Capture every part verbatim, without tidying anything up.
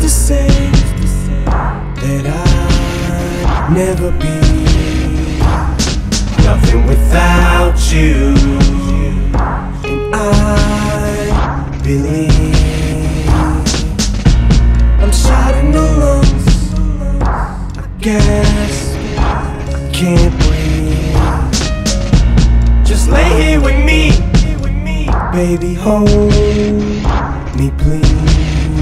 to say that I'd never be nothing without you, and I believe I'm shot in the lungs. I guess I can't breathe. Just lay here with me, baby, hold me please.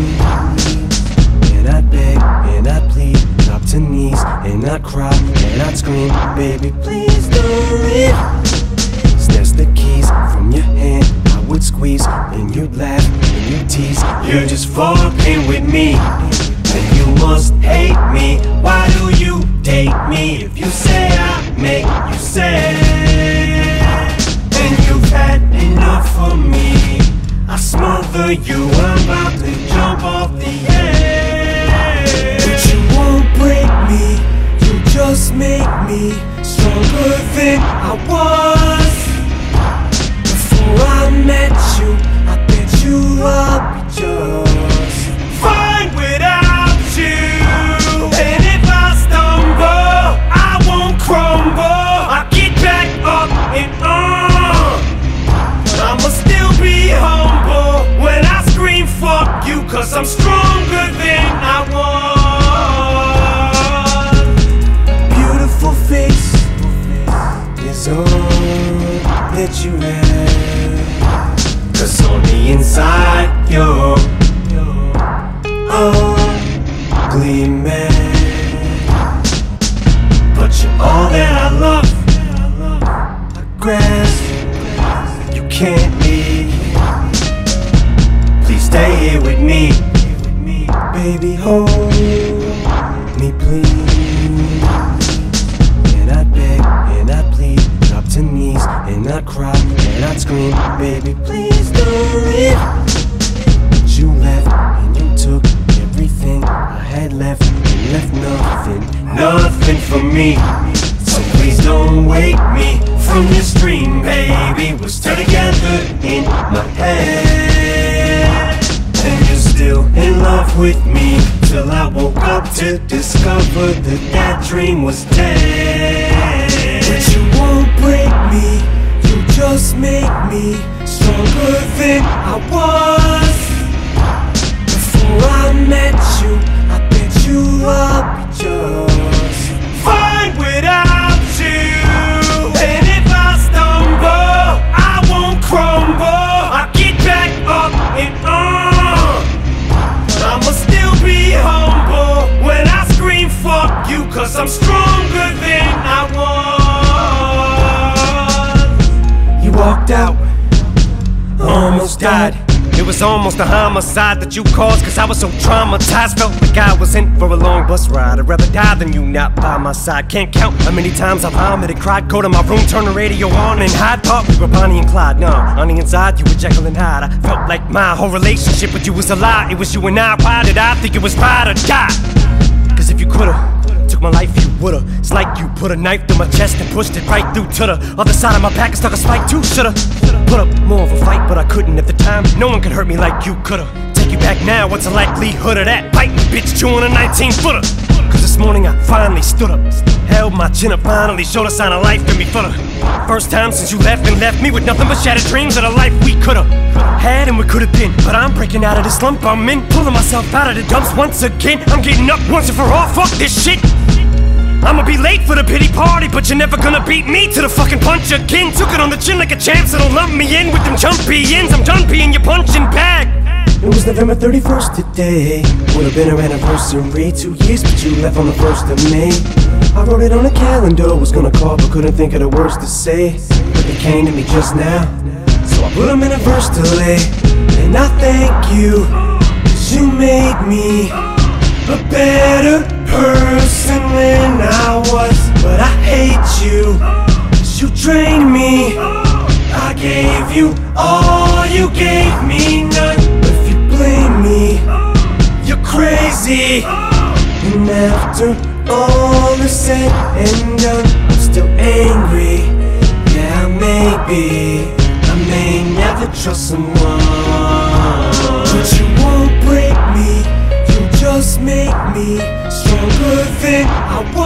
And I beg and I plead, drop to knees and I cry and I scream, baby, please don't leave. Snatch the keys from your hand, I would squeeze and you'd laugh and you'd tease. You're just fucking with me, and you must hate me. Why do you date me if you say I make you sad? And you've had enough of me, I smother you, I'm about to jump off the edge. But you won't break me, you just make me stronger than I was. Before I met you, I bet you I'll be just fine without you. And if I stumble, I won't crumble, I'll get back up and on. I'ma still be humble when I scream fuck you, cause I'm stronger than I was. Beautiful face is all that you have, cause on the inside you're ugly man. But you're all that I love, I grasp, you can't leave. Please stay here with me, baby, hold me please. And I beg and I plead, drop to knees and I cry and I scream, baby, please don't leave. But you left and you took everything I had left, and left nothing, nothing for me. So please don't wake me from this dream, baby. We're still together in my head, and you're still in love with me, till I woke up to discover that that dream was dead. But you won't break me, you just make me stronger than I was. Before I met you, I bet you I'll be just fine without you. And if I stumble, I won't crumble, I'll get back up and on. I'ma still be humble when I scream fuck you, cause I'm stronger than I was. You walked out, almost died. It was almost a homicide that you caused, cause I was so traumatized. Felt like I was in for a long bus ride. I'd rather die than you not by my side. Can't count how many times I vomited, cried, go to my room, turn the radio on and hide. Thought we were Bonnie and Clyde, no, on the inside you were Jekyll and Hyde. I felt like my whole relationship with you was a lie. It was you and I, why did I think it was ride or die? Cause if you could've took my life, you would've. It's like you put a knife through my chest and pushed it right through to the other side of my back and stuck a spike too. Should've put up more of a fight, but I couldn't at the time. No one could hurt me like you could've. Take you back now, what's the likelihood of that? Biting bitch, chewing a nineteen footer. Cause this morning I finally stood up, held my chin up, finally showed a sign of life in me for the first time since you left, and left me with nothing but shattered dreams of the life we could've had and we could've been. But I'm breaking out of this slump I'm in, pulling myself out of the dumps once again. I'm getting up once and for all, fuck this shit. I'ma be late for the pity party, but you're never gonna beat me to the fucking punch again. Took it on the chin like a champ, so don't lump me in with them jumpy ends. I'm done being your punching bag. It was November thirty-first today, would've been our anniversary. Two years, but you left on the first of May. I wrote it on the calendar, was gonna call, but couldn't think of the words to say. But they came to me just now, so I put them in a verse to lay. And I thank you, cause you made me a better person than I was. But I hate you, cause you drained me. I gave you all, you gave me none. If you blame me, you're crazy. And after all is said and done, I'm still angry. Yeah, maybe I may never trust someone. But you won't break me, you just make me stronger than I